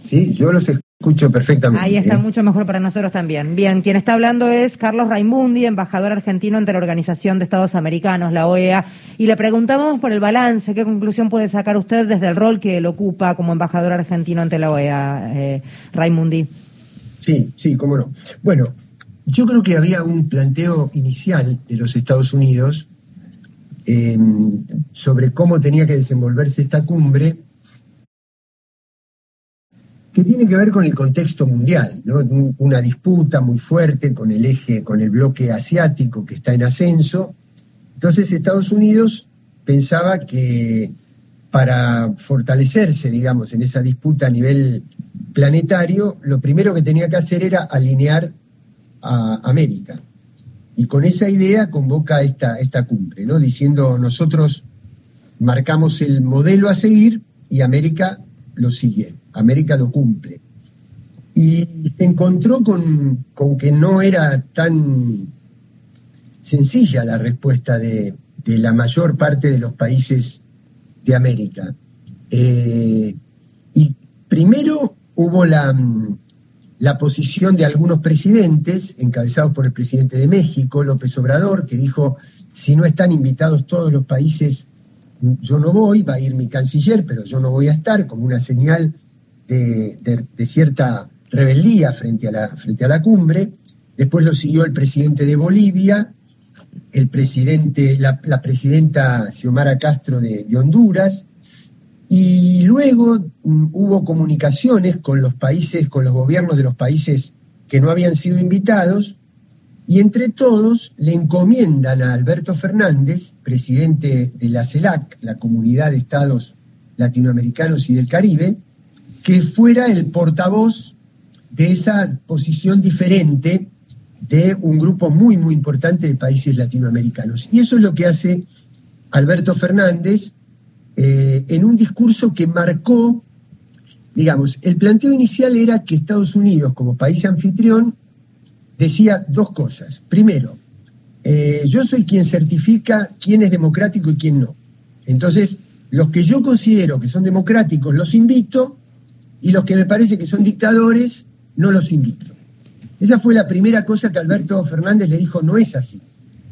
Sí, yo los escucho perfectamente. Ahí está, mucho mejor para nosotros también. Bien, quien está hablando es Carlos Raimundi, embajador argentino ante la Organización de Estados Americanos, la OEA, y le preguntamos por el balance, ¿qué conclusión puede sacar usted desde el rol que él ocupa como embajador argentino ante la OEA, Raimundi? Sí, cómo no. Bueno, yo creo que había un planteo inicial de los Estados Unidos sobre cómo tenía que desenvolverse esta cumbre, que tiene que ver con el contexto mundial, ¿no? Una disputa muy fuerte con el bloque asiático que está en ascenso. Entonces Estados Unidos pensaba que para fortalecerse, digamos, en esa disputa a nivel planetario, lo primero que tenía que hacer era alinear a América. Y con esa idea convoca esta cumbre, ¿no? Diciendo, nosotros marcamos el modelo a seguir y América lo sigue, América lo cumple. Y se encontró con que no era tan sencilla la respuesta de la mayor parte de los países de América. Y primero hubo la posición de algunos presidentes, encabezados por el presidente de México, López Obrador, que dijo, si no están invitados todos los países, yo no voy, va a ir mi canciller, pero yo no voy a estar, como una señal de cierta rebeldía frente a la cumbre. Después lo siguió el presidente de Bolivia, la presidenta Xiomara Castro de Honduras, y luego hubo comunicaciones con los gobiernos de los países que no habían sido invitados, y entre todos le encomiendan a Alberto Fernández, presidente de la CELAC, la Comunidad de Estados Latinoamericanos y del Caribe, que fuera el portavoz de esa posición diferente de un grupo muy, muy importante de países latinoamericanos. Y eso es lo que hace Alberto Fernández en un discurso que marcó, digamos, el planteo inicial era que Estados Unidos, como país anfitrión, decía dos cosas. Primero, yo soy quien certifica quién es democrático y quién no. Entonces, los que yo considero que son democráticos los invito, y los que me parece que son dictadores no los invito. Esa fue la primera cosa que Alberto Fernández le dijo, no es así,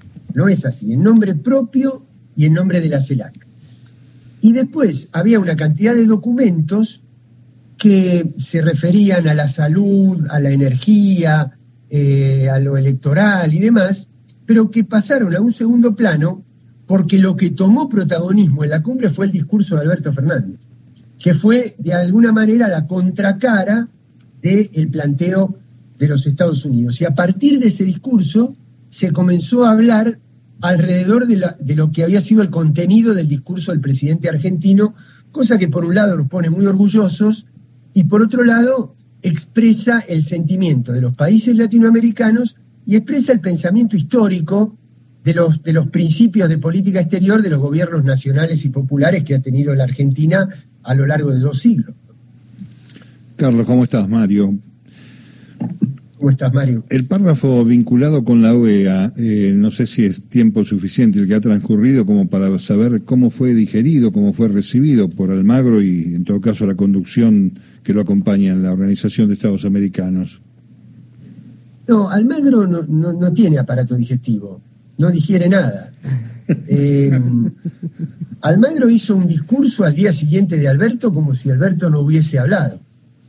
en nombre propio y en nombre de la CELAC. Y después había una cantidad de documentos que se referían a la salud, a la energía, a lo electoral y demás, pero que pasaron a un segundo plano porque lo que tomó protagonismo en la cumbre fue el discurso de Alberto Fernández, que fue de alguna manera la contracara del planteo de los Estados Unidos. Y a partir de ese discurso se comenzó a hablar alrededor de lo que había sido el contenido del discurso del presidente argentino, cosa que por un lado nos pone muy orgullosos y por otro lado expresa el sentimiento de los países latinoamericanos y expresa el pensamiento histórico de los principios de política exterior de los gobiernos nacionales y populares que ha tenido la Argentina a lo largo de 2 siglos. Carlos, ¿cómo estás? Mario. ¿Cómo estás, Mario? El párrafo vinculado con la OEA, no sé si es tiempo suficiente el que ha transcurrido como para saber cómo fue digerido, cómo fue recibido por Almagro y, en todo caso, la conducción que lo acompaña en la Organización de Estados Americanos. No, Almagro no tiene aparato digestivo, no digiere nada. Almagro hizo un discurso al día siguiente de Alberto como si Alberto no hubiese hablado.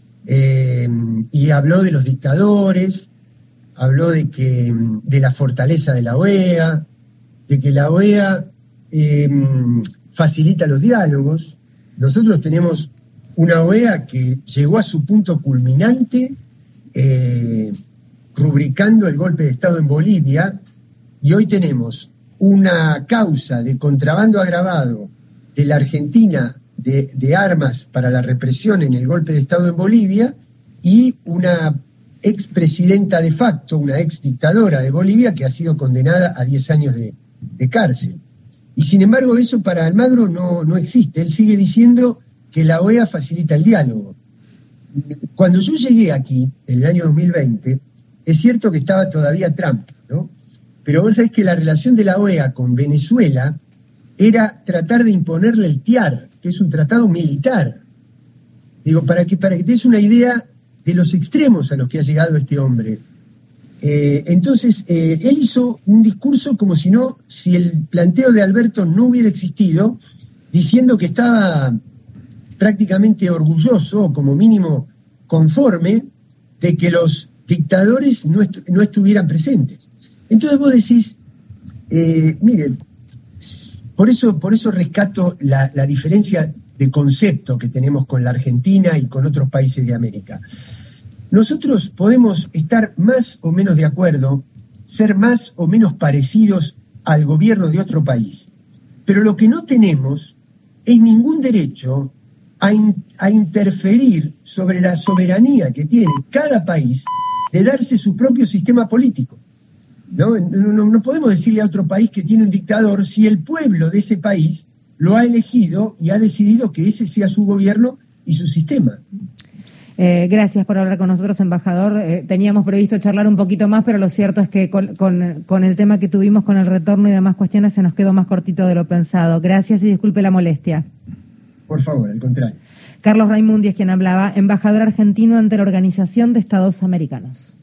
Y habló de los dictadores, habló de la fortaleza de la OEA, de que la OEA facilita los diálogos. Nosotros tenemos una OEA que llegó a su punto culminante rubricando el golpe de Estado en Bolivia, y hoy tenemos una causa de contrabando agravado de la Argentina de armas para la represión en el golpe de Estado en Bolivia, y una expresidenta de facto, una exdictadora de Bolivia que ha sido condenada a 10 años de cárcel. Y sin embargo eso para Almagro no existe. Él sigue diciendo que la OEA facilita el diálogo. Cuando yo llegué aquí, en el año 2020, es cierto que estaba todavía Trump, ¿no? Pero vos sabés que la relación de la OEA con Venezuela era tratar de imponerle el TIAR, que es un tratado militar. Digo, para que te des una idea de los extremos a los que ha llegado este hombre. Entonces, él hizo un discurso como si el planteo de Alberto no hubiera existido, diciendo que estaba prácticamente orgulloso, o como mínimo conforme, de que los dictadores no estuvieran presentes. Entonces vos decís, miren, por eso rescato la diferencia de concepto que tenemos con la Argentina y con otros países de América. Nosotros podemos estar más o menos de acuerdo, ser más o menos parecidos al gobierno de otro país, pero lo que no tenemos es ningún derecho a interferir sobre la soberanía que tiene cada país de darse su propio sistema político. No podemos decirle a otro país que tiene un dictador si el pueblo de ese país lo ha elegido y ha decidido que ese sea su gobierno y su sistema. Gracias por hablar con nosotros, embajador. Teníamos previsto charlar un poquito más, pero lo cierto es que con el tema que tuvimos con el retorno y demás cuestiones se nos quedó más cortito de lo pensado. Gracias y disculpe la molestia. Por favor, al contrario. Carlos Raimundi es quien hablaba, embajador argentino ante la Organización de Estados Americanos.